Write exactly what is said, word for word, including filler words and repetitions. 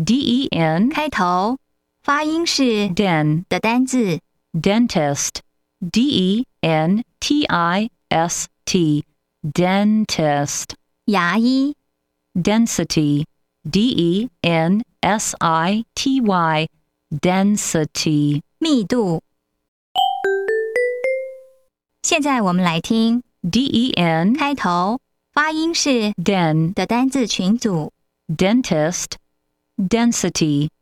D E N 开头，发音是 den 的单字， dentist D E N T I S T dentist 牙医， density D E N S I T Y density 密度。现在我们来听 D E N 开头，发音是 den 的单字群组。 dentist density